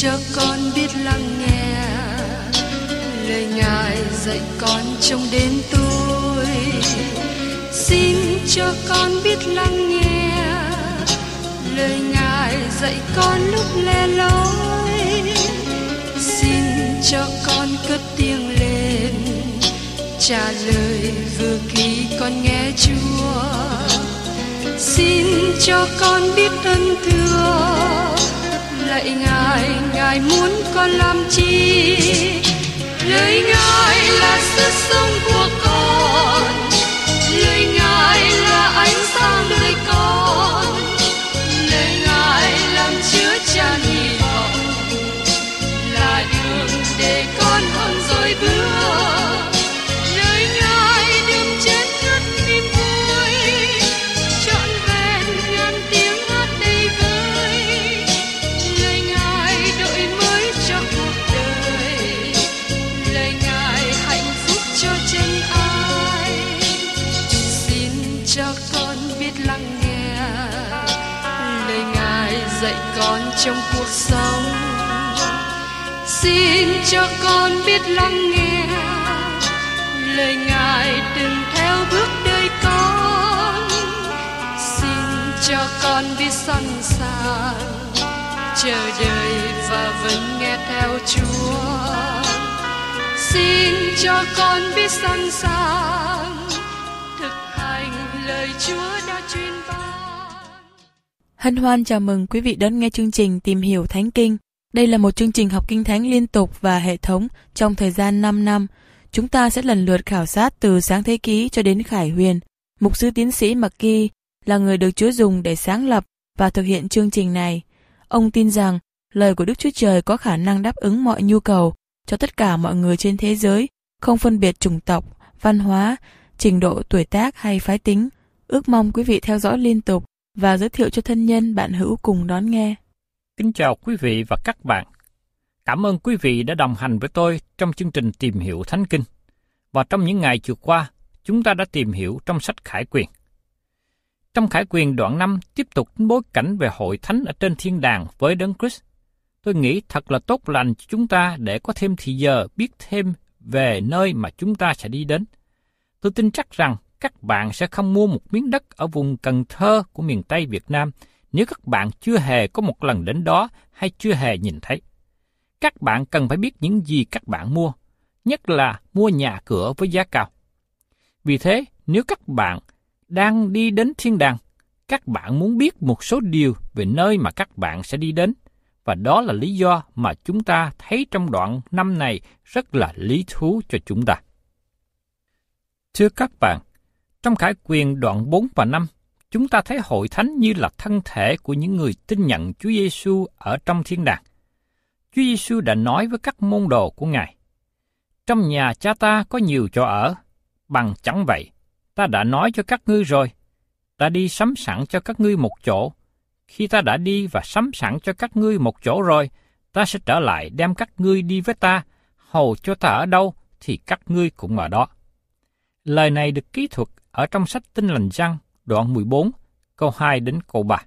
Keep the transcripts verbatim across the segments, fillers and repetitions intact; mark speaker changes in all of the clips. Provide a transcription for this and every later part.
Speaker 1: cho con biết lắng nghe lời Ngài dạy con trong đêm tối. Xin cho con biết lắng nghe lời Ngài dạy con lúc lẻ loi. Xin cho con cất tiếng lên trả lời vừa khi con nghe Chúa. Xin cho con biết ơn thưa lạy Ngài, Ngài muốn con làm chi? Lời Ngài là sức sống của con, lời Ngài là ánh sáng đời con, lời Ngài làm chứa chan hy vọng, là đường để con hơn rồi bước. Lời Ngài đừng chết ngất niềm vui, trọn vẹn ngàn tiếng hát đầy vơi. Lời Ngài đổi mới cho cuộc đời, lời Ngài hạnh phúc cho chân ai. Xin cho con biết lắng nghe lời Ngài dạy con trong cuộc sống. Xin cho con biết lắng nghe lời Ngài từng theo bước đời con. Xin cho con biết sẵn sàng chờ đợi và vẫn nghe theo Chúa. Xin cho con biết sẵn sàng thực hành lời Chúa đã truyền ban.
Speaker 2: Hân hoan chào mừng quý vị đón nghe chương trình Tìm hiểu Thánh Kinh. Đây là một chương trình học Kinh Thánh liên tục và hệ thống trong thời gian năm năm. Chúng ta sẽ lần lượt khảo sát từ Sáng Thế Ký cho đến Khải Huyền. Mục sư tiến sĩ McGee là người được Chúa dùng để sáng lập và thực hiện chương trình này. Ông tin rằng lời của Đức Chúa Trời có khả năng đáp ứng mọi nhu cầu cho tất cả mọi người trên thế giới, không phân biệt chủng tộc, văn hóa, trình độ tuổi tác hay phái tính. Ước mong quý vị theo dõi liên tục và giới thiệu cho thân nhân bạn hữu cùng đón nghe.
Speaker 3: Kính chào quý vị và các bạn. Cảm ơn quý vị đã đồng hành với tôi trong chương trình Tìm hiểu Thánh Kinh. Và trong những ngày vừa qua, chúng ta đã tìm hiểu trong sách Khải Quyền. Trong Khải Quyền đoạn năm tiếp tục bối cảnh về hội thánh ở trên thiên đàng với Đấng Christ. Tôi nghĩ thật là tốt lành cho chúng ta để có thêm thời giờ biết thêm về nơi mà chúng ta sẽ đi đến. Tôi tin chắc rằng các bạn sẽ không mua một miếng đất ở vùng Cần Thơ của miền Tây Việt Nam nếu các bạn chưa hề có một lần đến đó hay chưa hề nhìn thấy. Các bạn cần phải biết những gì các bạn mua, nhất là mua nhà cửa với giá cao. Vì thế, nếu các bạn đang đi đến thiên đàng, các bạn muốn biết một số điều về nơi mà các bạn sẽ đi đến, và đó là lý do mà chúng ta thấy trong đoạn năm này rất là lý thú cho chúng ta. Thưa các bạn, trong Khải Quyền đoạn bốn và năm, chúng ta thấy hội thánh như là thân thể của những người tin nhận Chúa Giêsu ở trong thiên đàng. Chúa Giêsu đã nói với các môn đồ của Ngài: trong nhà Cha ta có nhiều chỗ ở, bằng chẳng vậy, ta đã nói cho các ngươi rồi, ta đi sắm sẵn cho các ngươi một chỗ. Khi ta đã đi và sắm sẵn cho các ngươi một chỗ rồi, ta sẽ trở lại đem các ngươi đi với ta, hầu cho ta ở đâu thì các ngươi cũng ở đó. Lời này được ký thuật ở trong sách Tin Lành Giăng đoạn mười bốn, câu hai đến câu ba.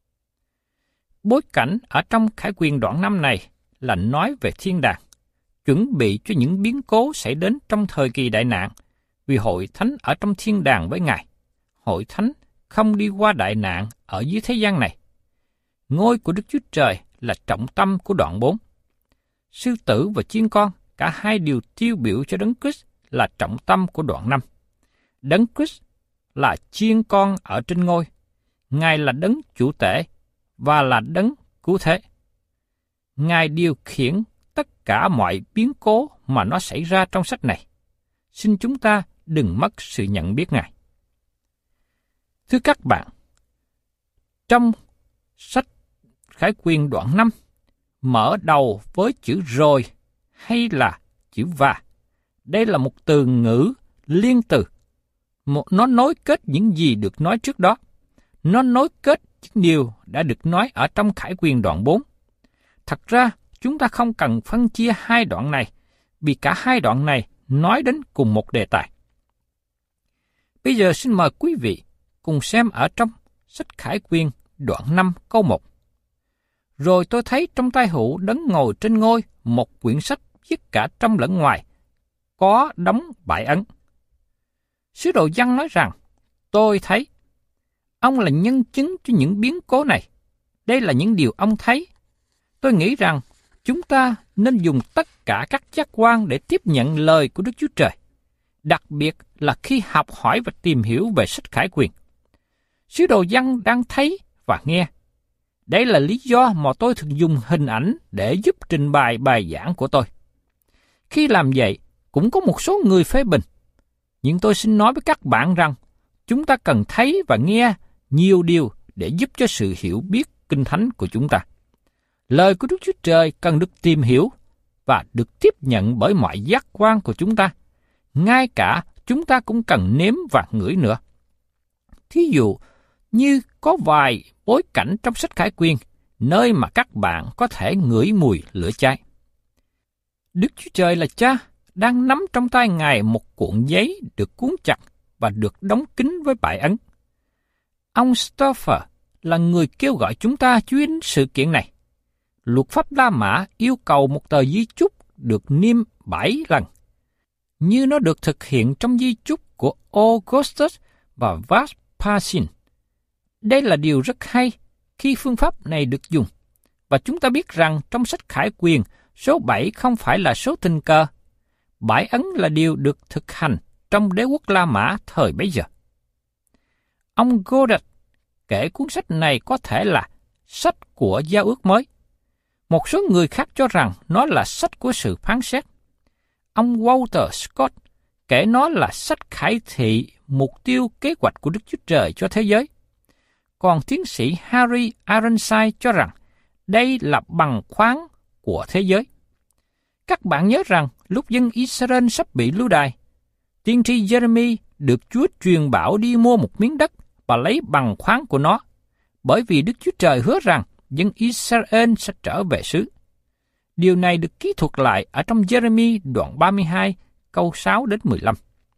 Speaker 3: Bối cảnh ở trong Khải Quyền đoạn năm này là nói về thiên đàng, chuẩn bị cho những biến cố xảy đến trong thời kỳ đại nạn, vì hội thánh ở trong thiên đàng với Ngài. Hội thánh không đi qua đại nạn ở dưới thế gian này. Ngôi của Đức Chúa Trời là trọng tâm của đoạn bốn. Sư tử và chiên con, cả hai đều tiêu biểu cho Đấng Christ là trọng tâm của đoạn năm. Đấng Christ là chiên con ở trên ngôi. Ngài là đấng chủ tể và là đấng cứu thế. Ngài điều khiển tất cả mọi biến cố mà nó xảy ra trong sách này. Xin chúng ta đừng mất sự nhận biết Ngài. Thưa các bạn, trong sách Khải Quyền đoạn năm, mở đầu với chữ rồi hay là chữ và. Đây là một từ ngữ liên từ. Một, nó nối kết những gì được nói trước đó. Nó nối kết những điều đã được nói ở trong Khải Quyền đoạn bốn. Thật ra, chúng ta không cần phân chia hai đoạn này, vì cả hai đoạn này nói đến cùng một đề tài. Bây giờ xin mời quý vị cùng xem ở trong sách Khải Quyền đoạn năm câu một. Rồi tôi thấy trong tay hữu đấng ngồi trên ngôi một quyển sách viết cả trong lẫn ngoài, có đóng bảy ấn. Sứ đồ Giăng nói rằng, tôi thấy. Ông là nhân chứng cho những biến cố này. Đây là những điều ông thấy. Tôi nghĩ rằng chúng ta nên dùng tất cả các giác quan để tiếp nhận lời của Đức Chúa Trời, đặc biệt là khi học hỏi và tìm hiểu về sách Khải Quyền. Sứ đồ Giăng đang thấy và nghe. Đây là lý do mà tôi thường dùng hình ảnh để giúp trình bày bài giảng của tôi. Khi làm vậy, cũng có một số người phê bình. Nhưng tôi xin nói với các bạn rằng, chúng ta cần thấy và nghe nhiều điều để giúp cho sự hiểu biết Kinh Thánh của chúng ta. Lời của Đức Chúa Trời cần được tìm hiểu và được tiếp nhận bởi mọi giác quan của chúng ta. Ngay cả chúng ta cũng cần nếm và ngửi nữa. Thí dụ như có vài bối cảnh trong sách Khải Quyền, nơi mà các bạn có thể ngửi mùi lửa cháy. Đức Chúa Trời là Cha đang nắm trong tay Ngài một cuộn giấy được cuốn chặt và được đóng kín với bảy ấn. Ông Stoffer là người kêu gọi chúng ta chú ý đến sự kiện này. Luật pháp La Mã yêu cầu một tờ di chúc được niêm bảy lần, như nó được thực hiện trong di chúc của Augustus và Vespasian. Đây là điều rất hay khi phương pháp này được dùng, và chúng ta biết rằng trong sách Khải Quyền, số bảy không phải là số tình cờ. Bảy ấn là điều được thực hành trong đế quốc La Mã thời bấy giờ. Ông Goddard kể cuốn sách này có thể là sách của Giao ước mới. Một số người khác cho rằng nó là sách của sự phán xét. Ông Walter Scott kể nó là sách khải thị mục tiêu kế hoạch của Đức Chúa Trời cho thế giới. Còn tiến sĩ Harry Ironside cho rằng đây là bằng khoáng của thế giới. Các bạn nhớ rằng lúc dân Israel sắp bị lưu đày, tiên tri Jeremy được Chúa truyền bảo đi mua một miếng đất và lấy bằng khoáng của nó, bởi vì Đức Chúa Trời hứa rằng dân Israel sẽ trở về xứ. Điều này được ký thuật lại ở trong Jeremy đoạn ba mươi hai, câu sáu đến mười lăm.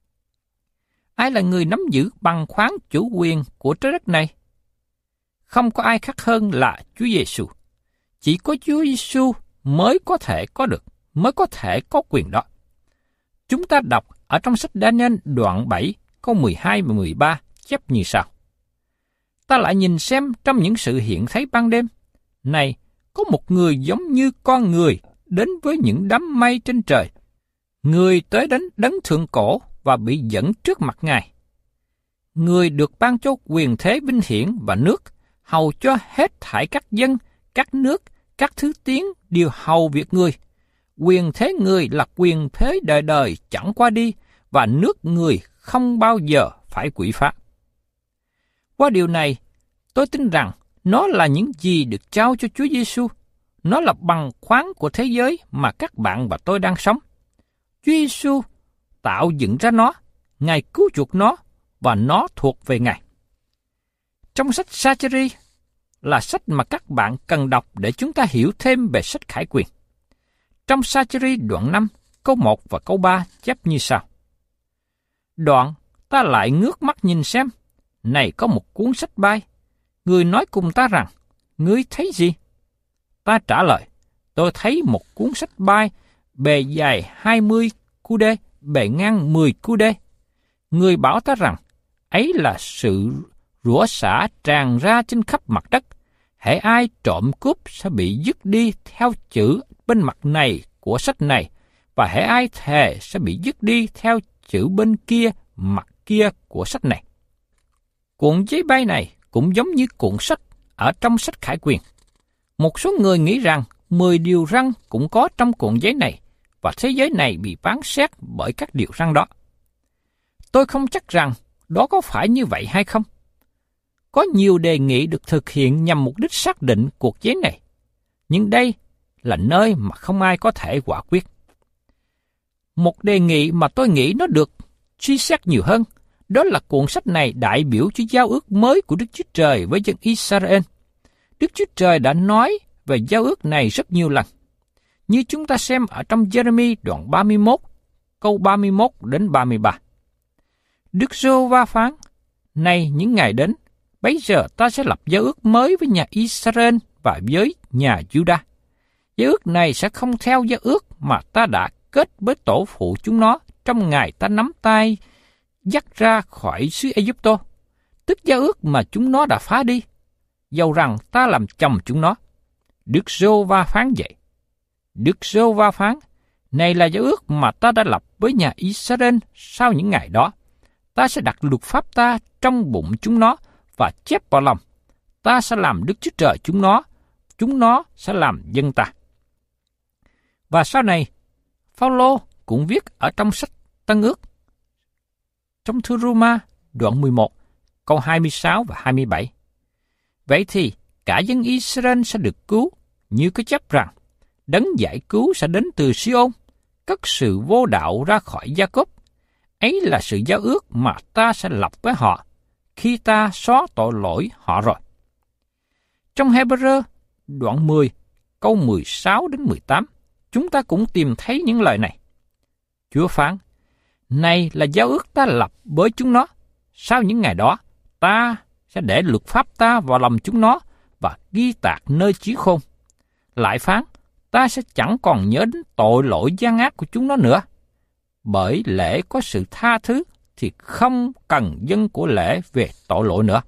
Speaker 3: Ai là người nắm giữ bằng khoáng chủ quyền của trái đất này? Không có ai khác hơn là Chúa Giêsu. Chỉ có Chúa Giêsu mới có thể có được, mới có thể có quyền đó. Chúng ta đọc ở trong sách Daniel đoạn bảy, câu mười hai và mười ba chép như sau. Ta lại nhìn xem trong những sự hiện thấy ban đêm, này, có một người giống như con người đến với những đám mây trên trời. Người tới đến đấng thượng cổ và bị dẫn trước mặt Ngài. Người được ban cho quyền thế vinh hiển và nước, hầu cho hết thảy các dân, các nước, các thứ tiếng đều hầu việc người. Quyền thế người là quyền thế đời đời chẳng qua đi, và nước người không bao giờ phải quỷ phá. Qua điều này, tôi tin rằng nó là những gì được trao cho Chúa Giêsu. Nó là bằng khoáng của thế giới mà các bạn và tôi đang sống. Chúa Giêsu tạo dựng ra nó, Ngài cứu chuộc nó, và nó thuộc về Ngài. Trong sách Sa-chi-ri là sách mà các bạn cần đọc để chúng ta hiểu thêm về sách Khải Quyền. Trong Sa-chi-ri đoạn năm, câu một và câu ba chép như sau. Đoạn, ta lại ngước mắt nhìn xem, này có một cuốn sách bay. Người nói cùng ta rằng, ngươi thấy gì? Ta trả lời, tôi thấy một cuốn sách bay, bề dài hai mươi cu đê, bề ngang mười cu đê. Người bảo ta rằng, ấy là sự rủa xả tràn ra trên khắp mặt đất. Hễ ai trộm cướp sẽ bị dứt đi theo chữ bên mặt này của sách này, và hễ ai thề sẽ bị dứt đi theo chữ bên kia mặt kia của sách này. Cuộn giấy bay này cũng giống như cuộn sách ở trong sách Khải Quyền. Một số người nghĩ rằng mười điều răn cũng có trong cuộn giấy này, và thế giới này bị phán xét bởi các điều răn đó. Tôi không chắc rằng đó có phải như vậy hay không. Có nhiều đề nghị được thực hiện nhằm mục đích xác định cuộc giấy này, nhưng đây là nơi mà không ai có thể quả quyết. Một đề nghị mà tôi nghĩ nó được suy xét nhiều hơn, đó là cuộn sách này đại biểu cho giao ước mới của Đức Chúa Trời với dân Israel. Đức Chúa Trời đã nói về giao ước này rất nhiều lần, như chúng ta xem ở trong Jeremy đoạn ba mươi mốt, câu ba mươi mốt đến ba mươi ba. Đức Giê-hô-va phán, này những ngày đến, bấy giờ ta sẽ lập giao ước mới với nhà Israel và và với nhà Juda. Giao ước này sẽ không theo giao ước mà ta đã kết với tổ phụ chúng nó trong ngày ta nắm tay dắt ra khỏi xứ Ai-cập, tức giao ước mà chúng nó đã phá đi, dầu rằng ta làm chồng chúng nó. Đức Giê-hô-va phán vậy. Đức Giê-hô-va phán, này là giao ước mà ta đã lập với nhà Israel sau những ngày đó. Ta sẽ đặt luật pháp ta trong bụng chúng nó và chép vào lòng. Ta sẽ làm Đức Chúa Trời chúng nó, chúng nó sẽ làm dân ta. Và sau này, Phao-lô cũng viết ở trong sách Tân Ước, trong thư Rô-ma đoạn mười một, câu hai mươi sáu và hai mươi bảy. Vậy thì cả dân Israel sẽ được cứu, như có chép rằng, đấng giải cứu sẽ đến từ Si-ôn, cất sự vô đạo ra khỏi Gia-cốp. Ấy là sự giao ước mà ta sẽ lập với họ, khi ta xóa tội lỗi họ rồi. Trong Hê-bơ-rơ đoạn mười, câu mười sáu đến mười tám, chúng ta cũng tìm thấy những lời này. Chúa phán, này là giao ước ta lập với chúng nó. Sau những ngày đó, ta sẽ để luật pháp ta vào lòng chúng nó và ghi tạc nơi chí khôn. Lại phán, ta sẽ chẳng còn nhớ đến tội lỗi gian ác của chúng nó nữa. Bởi lễ có sự tha thứ thì không cần dâng của lễ về tội lỗi nữa.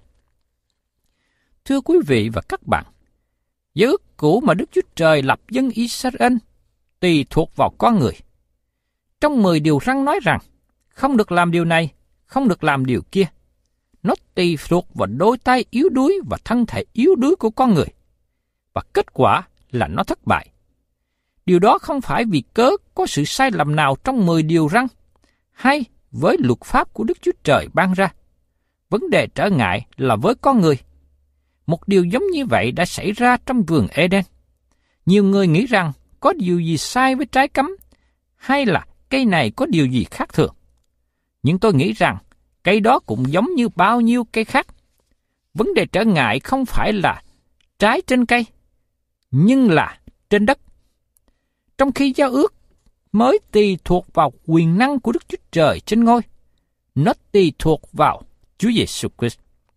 Speaker 3: Thưa quý vị và các bạn, giao ước cũ mà Đức Chúa Trời lập dân Israel tùy thuộc vào con người. Trong mười điều răn nói rằng, không được làm điều này, không được làm điều kia. Nó tùy thuộc vào đôi tay yếu đuối và thân thể yếu đuối của con người. Và kết quả là nó thất bại. Điều đó không phải vì cớ có sự sai lầm nào trong mười điều răn, hay với luật pháp của Đức Chúa Trời ban ra. Vấn đề trở ngại là với con người. Một điều giống như vậy đã xảy ra trong vườn Eden. Nhiều người nghĩ rằng có điều gì sai với trái cấm, hay là cây này có điều gì khác thường. Nhưng tôi nghĩ rằng cây đó cũng giống như bao nhiêu cây khác. Vấn đề trở ngại không phải là trái trên cây, nhưng là trên đất. Trong khi giao ước mới tùy thuộc vào quyền năng của Đức Chúa Trời trên ngôi, nó tùy thuộc vào Chúa Giêsu Christ.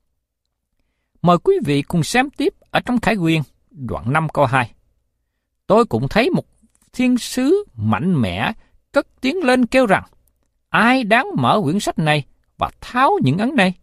Speaker 3: Mời quý vị cùng xem tiếp ở trong Khải Huyền, đoạn năm câu hai. Tôi cũng thấy một thiên sứ mạnh mẽ cất tiếng lên kêu rằng, ai đáng mở quyển sách này và tháo những ấn này?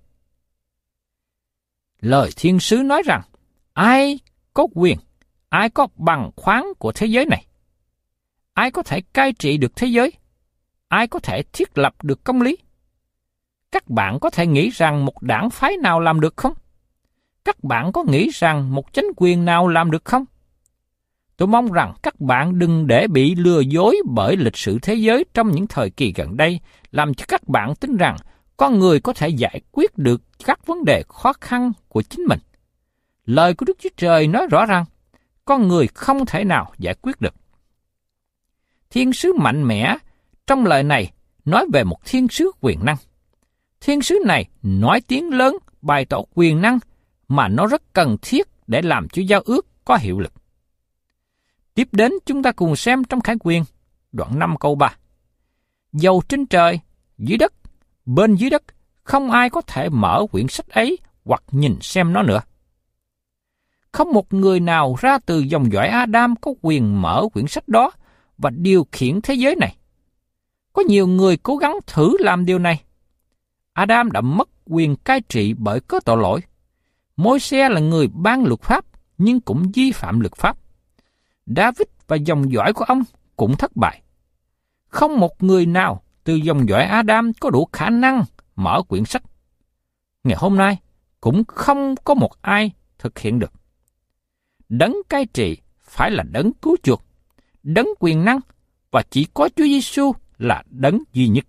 Speaker 3: Lời thiên sứ nói rằng, ai có quyền, ai có bằng khoáng của thế giới này? Ai có thể cai trị được thế giới? Ai có thể thiết lập được công lý? Các bạn có thể nghĩ rằng một đảng phái nào làm được không? Các bạn có nghĩ rằng một chính quyền nào làm được không? Tôi mong rằng các bạn đừng để bị lừa dối bởi lịch sử thế giới trong những thời kỳ gần đây, làm cho các bạn tin rằng con người có thể giải quyết được các vấn đề khó khăn của chính mình. Lời của Đức Chúa Trời nói rõ rằng con người không thể nào giải quyết được. Thiên sứ mạnh mẽ trong lời này nói về một thiên sứ quyền năng. Thiên sứ này nói tiếng lớn bày tỏ quyền năng mà nó rất cần thiết để làm cho giao ước có hiệu lực. Tiếp đến chúng ta cùng xem trong Khải Huyền, đoạn năm câu ba. Dầu trên trời, dưới đất, bên dưới đất, không ai có thể mở quyển sách ấy hoặc nhìn xem nó nữa. Không một người nào ra từ dòng dõi Adam có quyền mở quyển sách đó và điều khiển thế giới này. Có nhiều người cố gắng thử làm điều này. Adam đã mất quyền cai trị bởi có tội lỗi. Môi-se là người ban luật pháp nhưng cũng vi phạm luật pháp. David và dòng dõi của ông cũng thất bại. Không một người nào từ dòng dõi Adam có đủ khả năng mở quyển sách. Ngày hôm nay cũng không có một ai thực hiện được. Đấng cai trị phải là đấng cứu chuộc, đấng quyền năng, và chỉ có Chúa Giêsu là đấng duy nhất.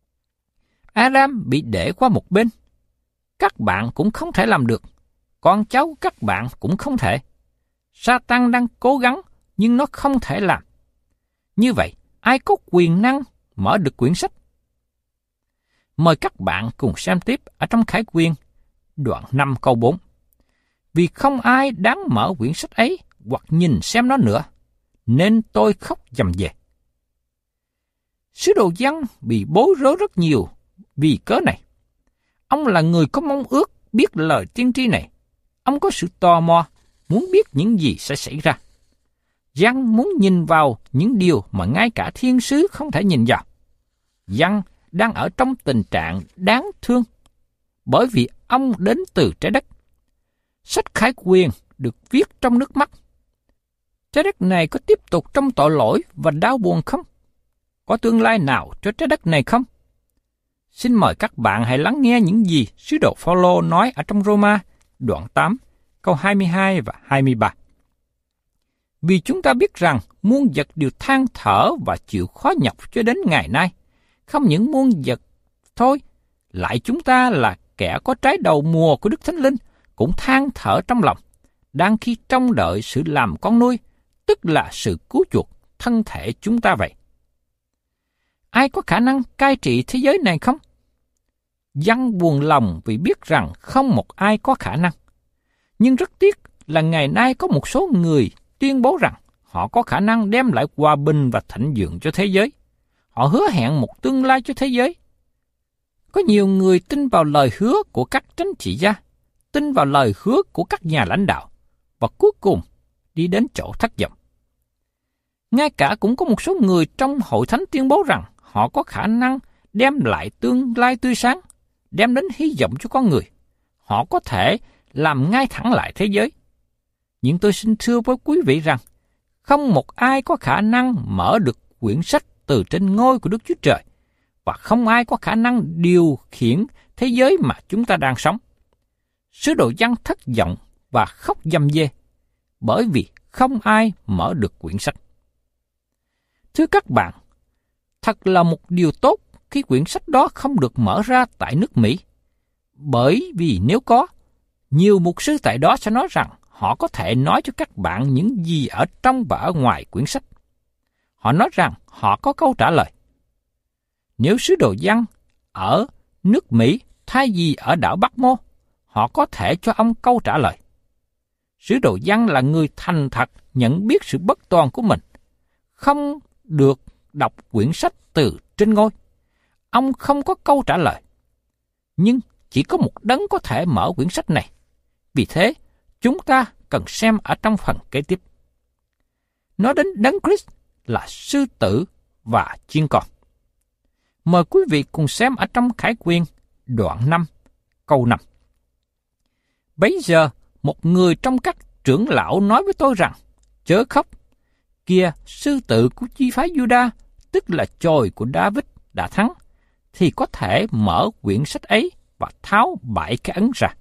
Speaker 3: Adam bị để qua một bên. Các bạn cũng không thể làm được. Con cháu các bạn cũng không thể. Sa-tan đang cố gắng nhưng nó không thể làm. Như vậy, ai có quyền năng mở được quyển sách? Mời các bạn cùng xem tiếp ở trong Khải Huyền, đoạn năm câu bốn. Vì không ai đáng mở quyển sách ấy hoặc nhìn xem nó nữa, nên tôi khóc dầm về. Sứ đồ Giăng bị bối rối rất nhiều vì cớ này. Ông là người có mong ước biết lời tiên tri này. Ông có sự tò mò, muốn biết những gì sẽ xảy ra. Giăng muốn nhìn vào những điều mà ngay cả thiên sứ không thể nhìn vào. Giăng đang ở trong tình trạng đáng thương, bởi vì ông đến từ trái đất. Sách Khải Quyền được viết trong nước mắt. Trái đất này có tiếp tục trong tội lỗi và đau buồn không? Có tương lai nào cho trái đất này không? Xin mời các bạn hãy lắng nghe những gì sứ đồ Phao-lô nói ở trong Roma đoạn tám, câu hai mươi hai và hai mươi ba. Vì chúng ta biết rằng muôn vật đều than thở và chịu khó nhọc cho đến ngày nay. Không những muôn vật thôi, lại chúng ta là kẻ có trái đầu mùa của Đức Thánh Linh, cũng than thở trong lòng, đang khi trông đợi sự làm con nuôi, tức là sự cứu chuộc thân thể chúng ta vậy. Ai có khả năng cai trị thế giới này không? Giăng buồn lòng vì biết rằng không một ai có khả năng. Nhưng rất tiếc là ngày nay có một số người tuyên bố rằng họ có khả năng đem lại hòa bình và thịnh vượng cho thế giới. Họ hứa hẹn một tương lai cho thế giới. Có nhiều người tin vào lời hứa của các chính trị gia, tin vào lời hứa của các nhà lãnh đạo, và cuối cùng đi đến chỗ thất vọng. Ngay cả cũng có một số người trong hội thánh tuyên bố rằng họ có khả năng đem lại tương lai tươi sáng, đem đến hy vọng cho con người. Họ có thể làm ngay thẳng lại thế giới. Nhưng tôi xin thưa với quý vị rằng, không một ai có khả năng mở được quyển sách từ trên ngôi của Đức Chúa Trời, và không ai có khả năng điều khiển thế giới mà chúng ta đang sống. Sứ đồ Giăng thất vọng và khóc dầm dê, bởi vì không ai mở được quyển sách. Thưa các bạn, thật là một điều tốt khi quyển sách đó không được mở ra tại nước Mỹ, bởi vì nếu có, nhiều mục sư tại đó sẽ nói rằng họ có thể nói cho các bạn những gì ở trong và ở ngoài quyển sách. Họ nói rằng họ có câu trả lời. Nếu sứ đồ Giăng ở nước Mỹ thay vì ở đảo Bắc Mô, họ có thể cho ông câu trả lời. Sứ đồ Giăng là người thành thật nhận biết sự bất toàn của mình, không được đọc quyển sách từ trên ngôi. Ông không có câu trả lời. Nhưng chỉ có một đấng có thể mở quyển sách này. Vì thế, chúng ta cần xem ở trong phần kế tiếp. Nói đến đấng Christ là sư tử và chiên con. Mời quý vị cùng xem ở trong Khải Quyền đoạn năm, câu năm. Bấy giờ, một người trong các trưởng lão nói với tôi rằng, chớ khóc, kìa sư tử của chi phái Juda, tức là chồi của David đã thắng, thì có thể mở quyển sách ấy và tháo bảy cái ấn ra.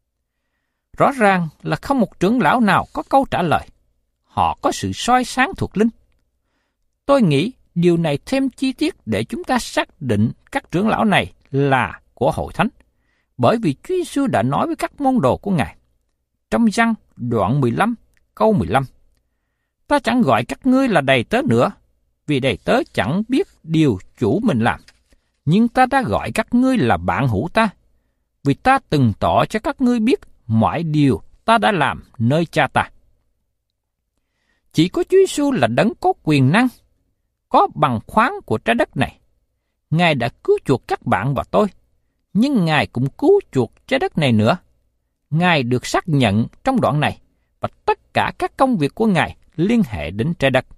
Speaker 3: Rõ ràng là không một trưởng lão nào có câu trả lời. Họ có sự soi sáng thuộc linh. Tôi nghĩ điều này thêm chi tiết để chúng ta xác định các trưởng lão này là của hội thánh, bởi vì Chúa Giêsu đã nói với các môn đồ của Ngài. Trong Giăng đoạn mười lăm, câu mười lăm, ta chẳng gọi các ngươi là đầy tớ nữa, vì đầy tớ chẳng biết điều chủ mình làm, nhưng ta đã gọi các ngươi là bạn hữu ta, vì ta từng tỏ cho các ngươi biết mọi điều ta đã làm nơi cha ta. Chỉ có Chúa Giêsu là đấng có quyền năng, có bằng khoáng của trái đất này. Ngài đã cứu chuộc các bạn và tôi, nhưng Ngài cũng cứu chuộc trái đất này nữa. Ngài được xác nhận trong đoạn này, và tất cả các công việc của Ngài liên hệ đến trái đất.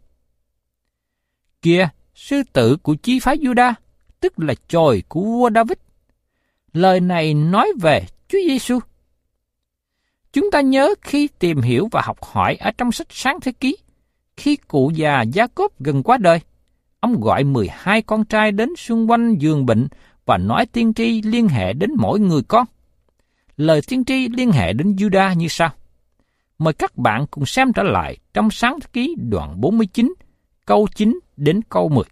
Speaker 3: Kìa, sư tử của chi phái Juda, tức là chồi của vua David. Lời này nói về Chúa Giêsu. Chúng ta nhớ khi tìm hiểu và học hỏi ở trong sách Sáng Thế Ký, khi cụ già Gia-cốp gần qua đời, ông gọi mười hai con trai đến xung quanh giường bệnh và nói tiên tri liên hệ đến mỗi người con. Lời tiên tri liên hệ đến Juda như sau. Mời các bạn cùng xem trở lại trong Sáng Thế Ký đoạn bốn mươi chín, câu chín đến câu mười.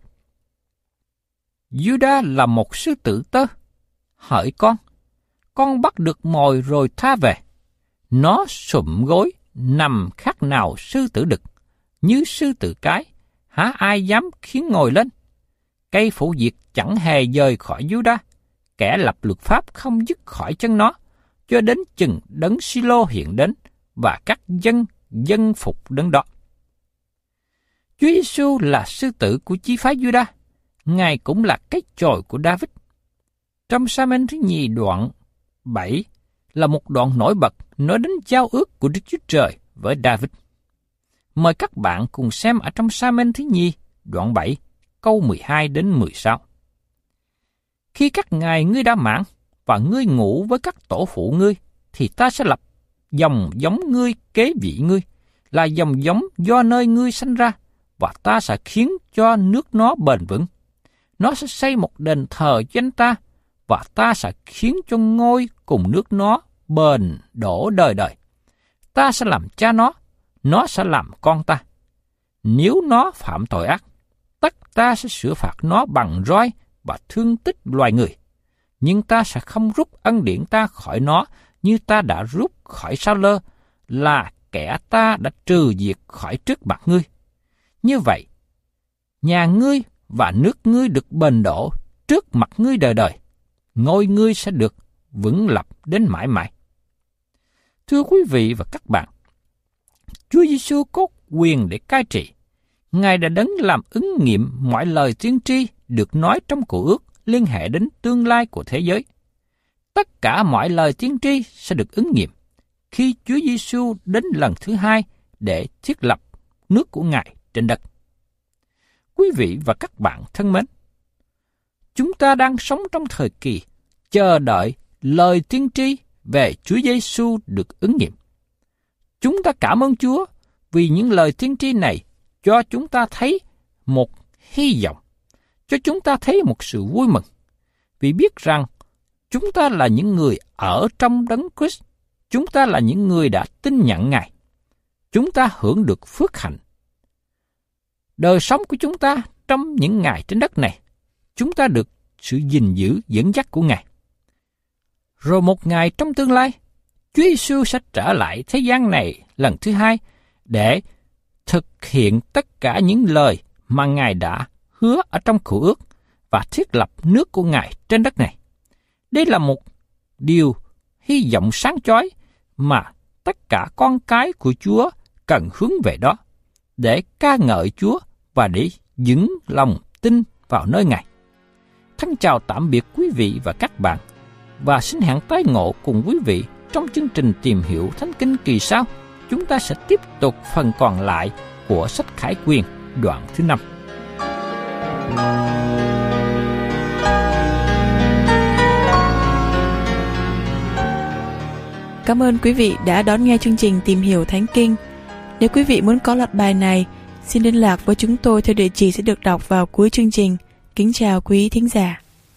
Speaker 3: Juda là một sư tử tơ. Hỡi con, con bắt được mồi rồi tha về. Nó sụm gối, nằm khác nào sư tử đực, như sư tử cái, há ai dám khiến ngồi lên. Cây phủ diệt chẳng hề dời khỏi Juda, kẻ lập luật pháp không dứt khỏi chân nó, cho đến chừng đấng Silo hiện đến, và các dân dân phục đấng đó. Chúa Giêsu là sư tử của chi phái Juda, Ngài cũng là cái chồi của David. Trong Sa-men thứ nhì đoạn bảy là một đoạn nổi bật nói đến giao ước của Đức Chúa Trời với David. Mời các bạn cùng xem ở trong Sa-men thứ nhì, đoạn bảy, câu mười hai đến mười sáu. Khi các ngày ngươi đã mãn và ngươi ngủ với các tổ phụ ngươi, thì ta sẽ lập dòng giống ngươi kế vị ngươi, là dòng giống do nơi ngươi sanh ra, và ta sẽ khiến cho nước nó bền vững. Nó sẽ xây một đền thờ cho anh ta, và ta sẽ khiến cho ngôi cùng nước nó bền đổ đời đời. Ta sẽ làm cha nó, nó sẽ làm con ta. Nếu nó phạm tội ác, tất ta sẽ sửa phạt nó bằng roi và thương tích loài người. Nhưng ta sẽ không rút ân điển ta khỏi nó như ta đã rút khỏi Sa-lơ, là kẻ ta đã trừ diệt khỏi trước mặt ngươi. Như vậy, nhà ngươi và nước ngươi được bền đổ trước mặt ngươi đời đời. Ngôi ngươi sẽ được vững lập đến mãi mãi. Thưa quý vị và các bạn, Chúa Giêsu có quyền để cai trị. Ngài đã đấng làm ứng nghiệm mọi lời tiên tri được nói trong Cựu Ước liên hệ đến tương lai của thế giới. Tất cả mọi lời tiên tri sẽ được ứng nghiệm khi Chúa Giêsu đến lần thứ hai để thiết lập nước của Ngài trên đất. Quý vị và các bạn thân mến, chúng ta đang sống trong thời kỳ chờ đợi lời tiên tri về Chúa Giêsu được ứng nghiệm. Chúng ta cảm ơn Chúa vì những lời tiên tri này cho chúng ta thấy một hy vọng, cho chúng ta thấy một sự vui mừng, vì biết rằng chúng ta là những người ở trong Đấng Christ, chúng ta là những người đã tin nhận Ngài, chúng ta hưởng được phước hạnh. Đời sống của chúng ta trong những ngày trên đất này, chúng ta được sự gìn giữ dẫn dắt của Ngài. Rồi một ngày trong tương lai, Chúa Giêsu sẽ trở lại thế gian này lần thứ hai để thực hiện tất cả những lời mà Ngài đã hứa ở trong Cựu Ước và thiết lập nước của Ngài trên đất này. Đây là một điều hy vọng sáng chói mà tất cả con cái của Chúa cần hướng về đó, để ca ngợi Chúa và để vững lòng tin vào nơi Ngài. Thân chào tạm biệt quý vị và các bạn, và xin hẹn tái ngộ cùng quý vị trong chương trình Tìm Hiểu Thánh Kinh kỳ sau. Chúng ta sẽ tiếp tục phần còn lại của sách Khải Quyền đoạn thứ năm.
Speaker 2: Cảm ơn quý vị đã đón nghe chương trình Tìm Hiểu Thánh Kinh. Nếu quý vị muốn có loạt bài này, xin liên lạc với chúng tôi theo địa chỉ sẽ được đọc vào cuối chương trình. Kính chào quý thính giả.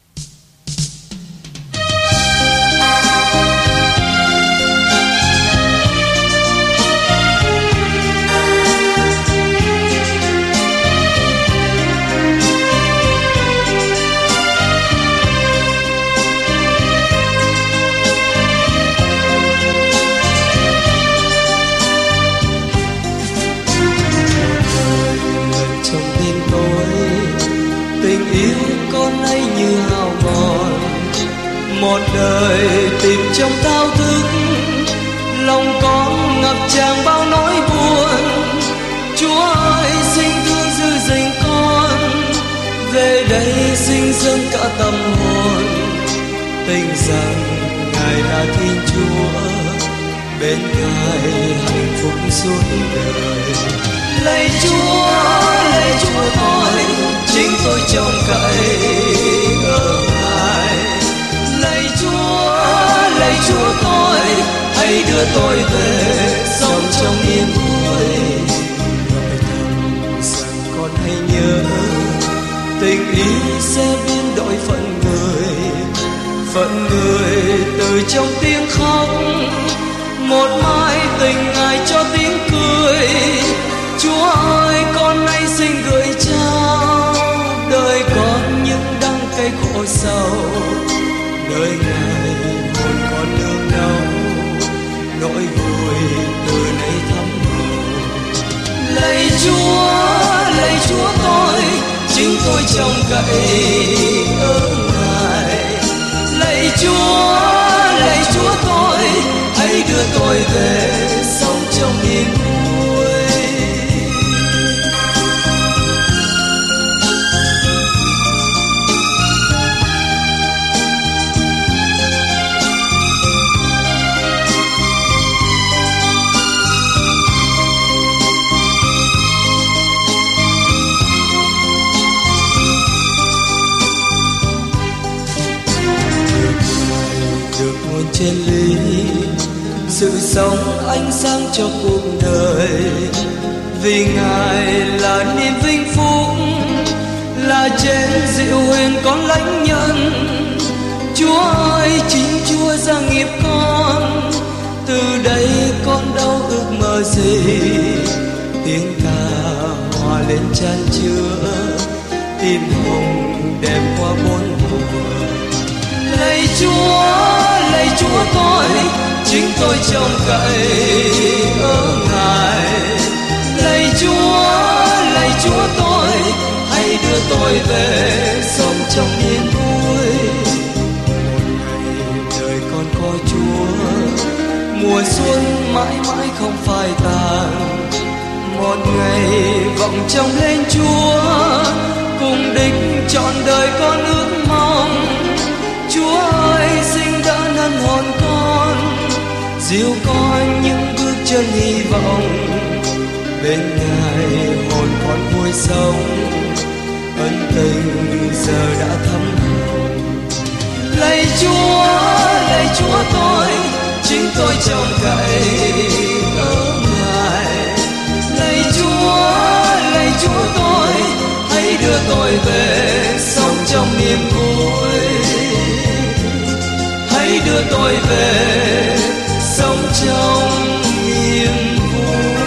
Speaker 4: Một đời tìm trong thao thức, lòng con ngập tràn bao nỗi buồn. Chúa ơi, xin thương giữ gìn con, về đây sinh dâng cả tâm hồn. Tin rằng Ngài là Thiên Chúa, bên Ngài hạnh phúc suốt đời. Lạy Chúa, lạy Chúa tôi, chính tôi trông cậy ở Ngài. Lạy Chúa, lạy Chúa tôi, hãy đưa tôi về sống trong yên vui. Gọi thầm rằng con hãy nhớ, tình yêu sẽ biến đổi phận người, phận người từ trong tiếng khóc. Một mai tình Ngài cho tiếng cười. Chúa ơi, con nay xin gửi trao đời con những đắng cay khổ sầu. Nơi Ngài hồn con nương đau, nỗi vui từ nay thắm hồng. Lạy Chúa, lạy Chúa tôi, chính tôi trông cậy ở Ngài. Lạy Chúa, lạy Chúa tôi, hãy đưa tôi về sống trong yên vui. sự sống ánh sáng cho cuộc đời. Vì Ngài là niềm vinh phúc, là chén rượu huyền con lãnh nhân. Chúa ơi, chính Chúa gia nghiệp con, từ đây con đâu ước mơ gì. Tiếng ca hòa lên chan chứa, tim hồng đẹp qua bốn mùa. Lạy Chúa, lạy Chúa tôi, chính tôi trông cậy ở Ngài. Lạy Chúa, lạy Chúa tôi, hãy đưa tôi về sống trong niềm vui. Một ngày đời con có Chúa, mùa xuân mãi mãi không phai tàn. Một ngày vọng trông lên Chúa, cùng đích trọn đời con ước mong. Chúa ơi, xin đỡ năn hồn con, dìu con những bước chân hy vọng. Bên Ngài hồn con vui sống, ân tình giờ đã thấm hồn. Lạy Chúa, lạy Chúa tôi, chính tôi trông cậy ở Ngài. Lạy Chúa, lạy Chúa tôi, hãy đưa tôi về sống trong niềm vui. Hãy đưa tôi về sống trong niềm vui.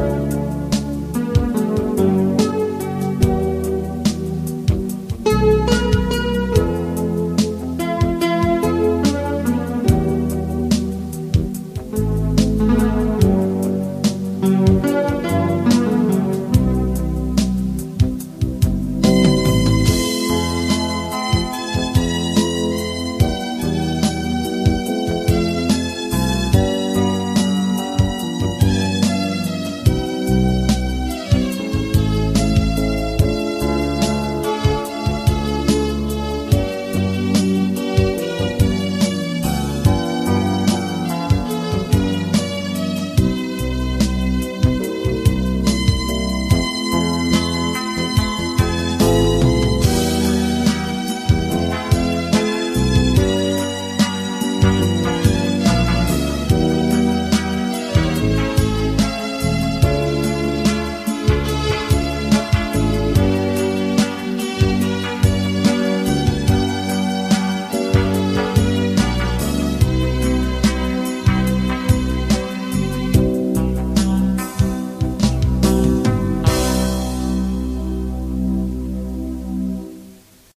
Speaker 1: Thank you.